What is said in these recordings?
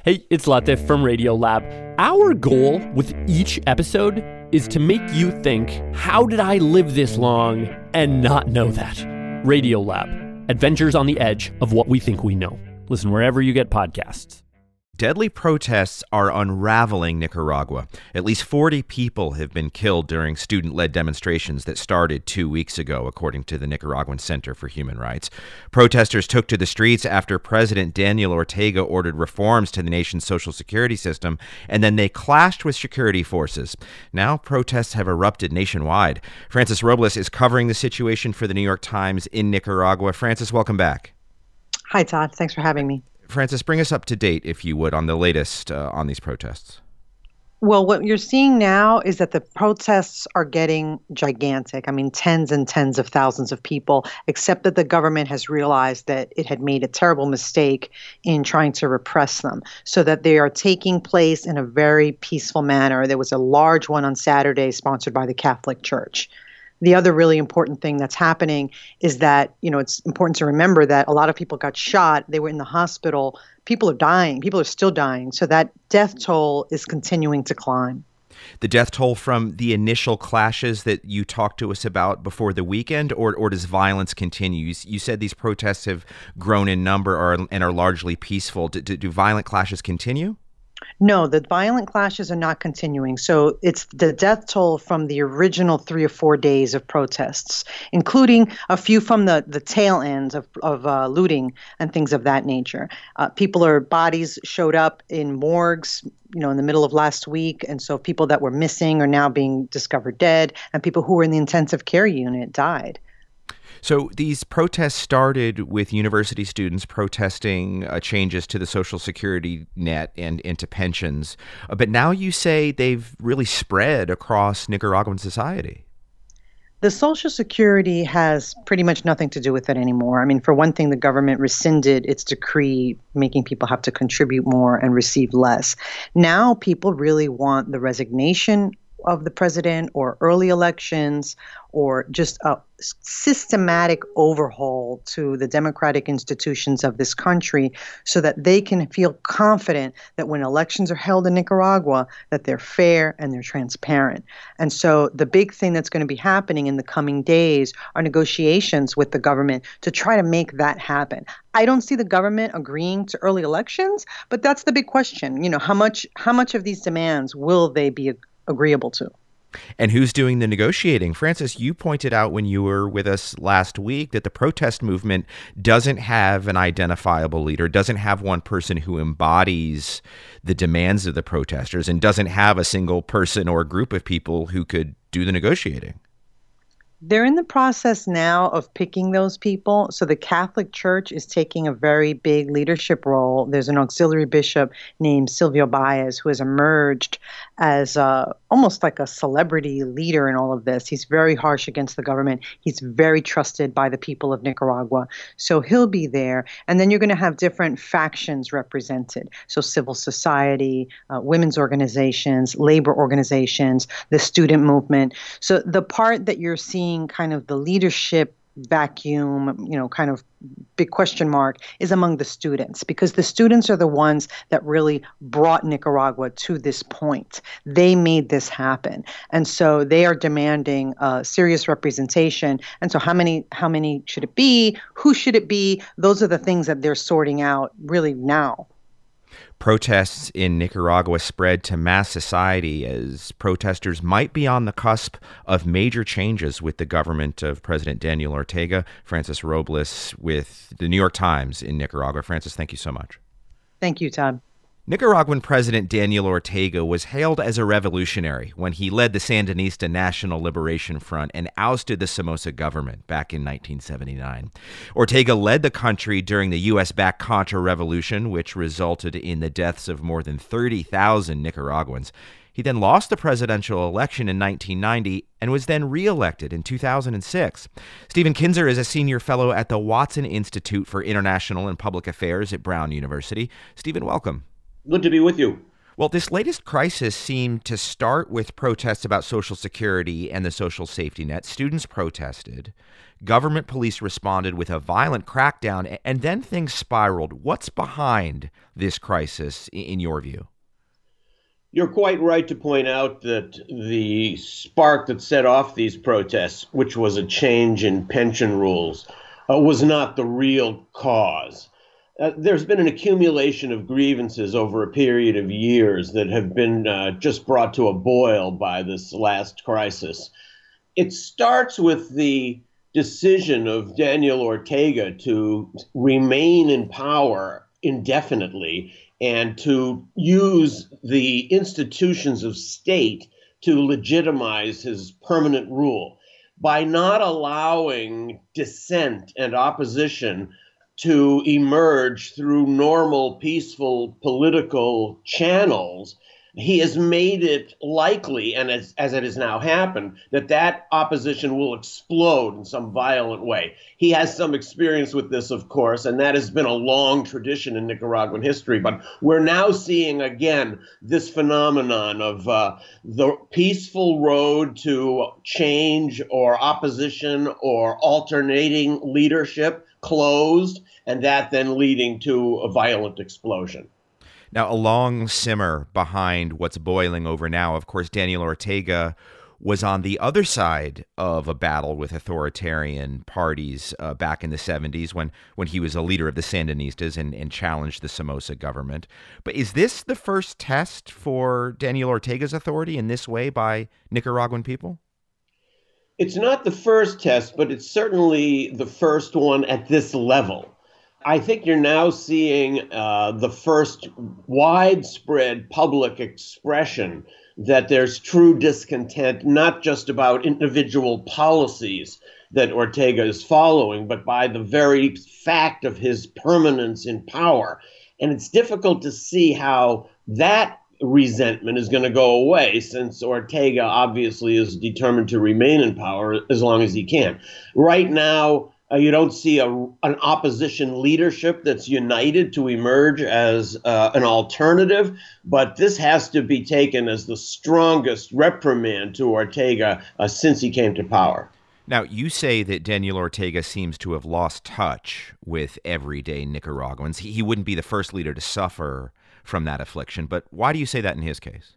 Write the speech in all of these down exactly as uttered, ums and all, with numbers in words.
Hey, it's Latif from Radiolab. Our goal with each episode is to make you think, how did I live this long and not know that? Radiolab, adventures on the edge of what we think we know. Listen wherever you get podcasts. Deadly protests are unraveling Nicaragua. At least forty people have been killed during student-led demonstrations that started two weeks ago, according to the Nicaraguan Center for Human Rights. Protesters took to the streets after President Daniel Ortega ordered reforms to the nation's social security system, and then they clashed with security forces. Now protests have erupted nationwide. Frances Robles is covering the situation for the New York Times in Nicaragua. Frances, welcome back. Hi, Todd. Thanks for having me. Frances, bring us up to date, if you would, on the latest uh, on these protests. Well, what you're seeing now is that the protests are getting gigantic. I mean, tens and tens of thousands of people, except that the government has realized that it had made a terrible mistake in trying to repress them, so that they are taking place in a very peaceful manner. There was a large one on Saturday sponsored by the Catholic Church. The other really important thing that's happening is that, you know, it's important to remember that a lot of people got shot. They were in the hospital. People are dying. People are still dying. So that death toll is continuing to climb. The death toll from the initial clashes that you talked to us about before the weekend, or, or does violence continue? You, you said these protests have grown in number or, and are largely peaceful. Do, do, do violent clashes continue? No, the violent clashes are not continuing. So it's the death toll from the original three or four days of protests, including a few from the, the tail ends of, of uh, looting and things of that nature. Uh, people or bodies showed up in morgues, you know, in the middle of last week. And so people that were missing are now being discovered dead, and people who were in the intensive care unit died. So these protests started with university students protesting uh, changes to the Social Security net and into pensions. Uh, but now you say they've really spread across Nicaraguan society. The Social Security has pretty much nothing to do with it anymore. I mean, for one thing, the government rescinded its decree making people have to contribute more and receive less. Now people really want the resignation of the president, or early elections, or just a systematic overhaul to the democratic institutions of this country, so that they can feel confident that when elections are held in Nicaragua, that they're fair and they're transparent. And so the big thing that's going to be happening in the coming days are negotiations with the government to try to make that happen. I don't see the government agreeing to early elections, but that's the big question. You know, how much how much of these demands will they be agreeable to? And who's doing the negotiating? Frances, you pointed out when you were with us last week that the protest movement doesn't have an identifiable leader, doesn't have one person who embodies the demands of the protesters, and doesn't have a single person or group of people who could do the negotiating. They're in the process now of picking those people. So the Catholic Church is taking a very big leadership role. There's an auxiliary bishop named Silvio Baez who has emerged as uh, almost like a celebrity leader in all of this. He's very harsh against the government. He's very trusted by the people of Nicaragua. So he'll be there. And then you're going to have different factions represented. So civil society, uh, women's organizations, labor organizations, the student movement. So the part that you're seeing kind of the leadership vacuum, you know, kind of big question mark is among the students, because the students are the ones that really brought Nicaragua to this point. They made this happen. And so they are demanding uh, serious representation. And so how many, how many should it be? Who should it be? Those are the things that they're sorting out really now. Protests in Nicaragua spread to mass society as protesters might be on the cusp of major changes with the government of President Daniel Ortega. Frances Robles with the New York Times in Nicaragua. Frances, thank you so much. Thank you, Todd. Nicaraguan President Daniel Ortega was hailed as a revolutionary when he led the Sandinista National Liberation Front and ousted the Somoza government back in nineteen seventy-nine. Ortega led the country during the U S-backed Contra Revolution, which resulted in the deaths of more than thirty thousand Nicaraguans. He then lost the presidential election in nineteen ninety and was then reelected in two thousand six. Stephen Kinzer is a senior fellow at the Watson Institute for International and Public Affairs at Brown University. Stephen, welcome. Good to be with you. Well, this latest crisis seemed to start with protests about Social Security and the social safety net. Students protested. Government police responded with a violent crackdown, and then things spiraled. What's behind this crisis, in your view? You're quite right to point out that the spark that set off these protests, which was a change in pension rules, uh, was not the real cause. Uh, there's been an accumulation of grievances over a period of years that have been uh, just brought to a boil by this last crisis. It starts with the decision of Daniel Ortega to remain in power indefinitely and to use the institutions of state to legitimize his permanent rule by not allowing dissent and opposition to emerge through normal, peaceful political channels. He has made it likely, and as, as it has now happened, that that opposition will explode in some violent way. He has some experience with this, of course, and that has been a long tradition in Nicaraguan history. But we're now seeing again this phenomenon of uh, the peaceful road to change or opposition or alternating leadership closed, and that then leading to a violent explosion. Now, a long simmer behind what's boiling over now. Of course, Daniel Ortega was on the other side of a battle with authoritarian parties uh, back in the seventies when, when he was a leader of the Sandinistas and, and challenged the Somoza government. But is this the first test for Daniel Ortega's authority in this way by Nicaraguan people? It's not the first test, but it's certainly the first one at this level. I think you're now seeing uh, the first widespread public expression that there's true discontent, not just about individual policies that Ortega is following, but by the very fact of his permanence in power. And it's difficult to see how that resentment is going to go away, since Ortega obviously is determined to remain in power as long as he can. Right now, Uh, you don't see a, an opposition leadership that's united to emerge as uh, an alternative, but this has to be taken as the strongest reprimand to Ortega uh, since he came to power. Now, you say that Daniel Ortega seems to have lost touch with everyday Nicaraguans. He, he wouldn't be the first leader to suffer from that affliction, but why do you say that in his case?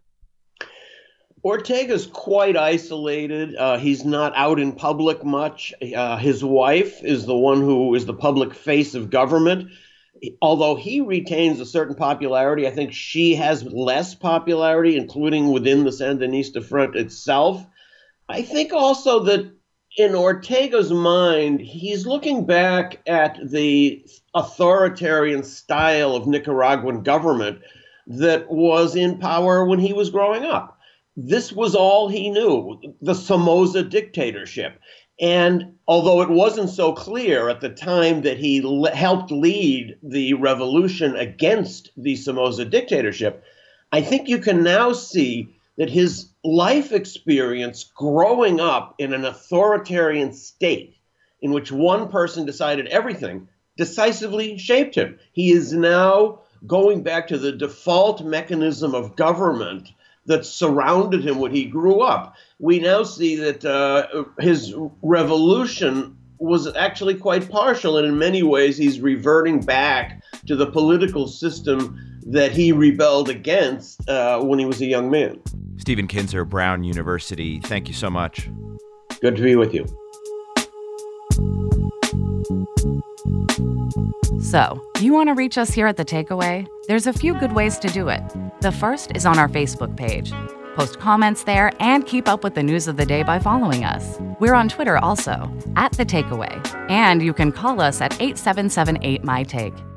Ortega's quite isolated. Uh, he's not out in public much. Uh, his wife is the one who is the public face of government. Although he retains a certain popularity, I think she has less popularity, including within the Sandinista front itself. I think also that in Ortega's mind, he's looking back at the authoritarian style of Nicaraguan government that was in power when he was growing up. This was all he knew, the Somoza dictatorship. And although it wasn't so clear at the time that he le- helped lead the revolution against the Somoza dictatorship, I think you can now see that his life experience growing up in an authoritarian state in which one person decided everything decisively shaped him. He is now going back to the default mechanism of government that surrounded him when he grew up. We now see that uh, his revolution was actually quite partial, and in many ways he's reverting back to the political system that he rebelled against uh, when he was a young man. Stephen Kinzer, Brown University, thank you so much. Good to be with you. So, you want to reach us here at The Takeaway? There's a few good ways to do it. The first is on our Facebook page. Post comments there and keep up with the news of the day by following us. We're on Twitter also, at The Takeaway. And you can call us at eight seven seven eight, M Y Take.